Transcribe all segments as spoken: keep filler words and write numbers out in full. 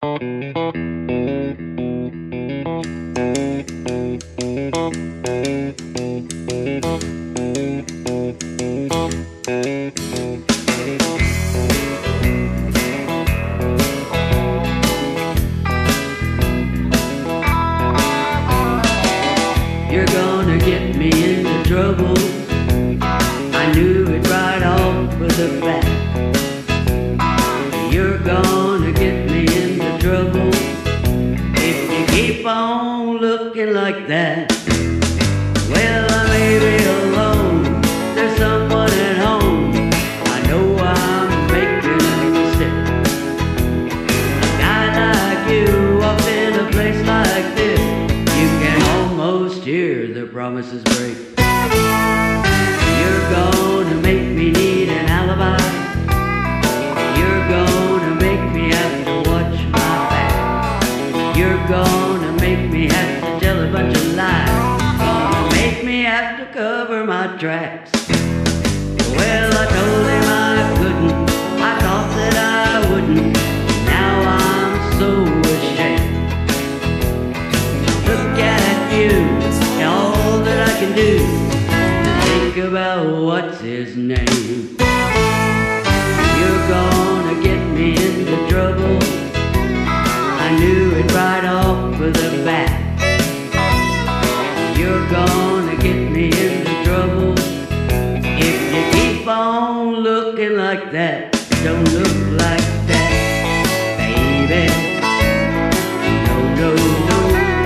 You're gonna get me into trouble. I knew it right off of the bat. You're gonna get me into trouble if you keep on looking like that. Well, I may be alone, there's someone at home. I know I'm making a mistake. A guy like you walks in a place like this, you can almost hear the promises break. You're gonna make me need an alibi. You're gonna make me have to watch my back. You're gonna make me have to tell a bunch of lies. Gonna make me have to cover my tracks. Well, I told him I couldn't, I thought that I wouldn't. Now I'm so ashamed. Look at you, all that I can do, think about what's his name. You're gonna get me into trouble. I knew it right off of the bat. You're gonna get me into trouble if you keep on looking like that. Don't look like that, baby. No, no, no.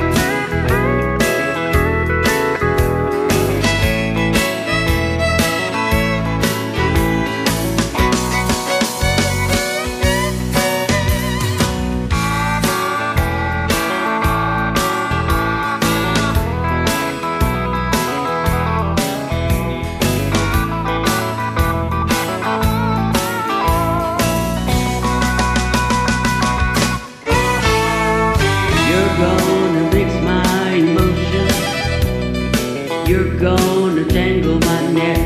Gonna mix my emotions. You're gonna tangle my neck.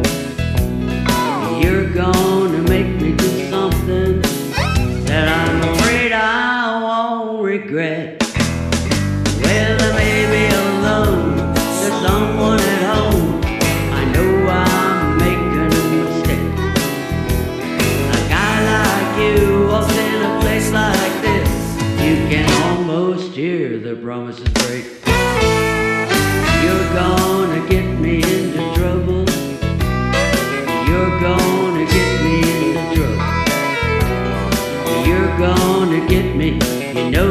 You're gonna make me do something that I'm afraid I won't regret. Well, I may be alone, there's someone at home. I know I'm making a mistake. A guy like you walks in a place like this, you can almost hear the promises break. You're gonna get me into trouble. You're gonna get me into trouble. You're gonna get me, you know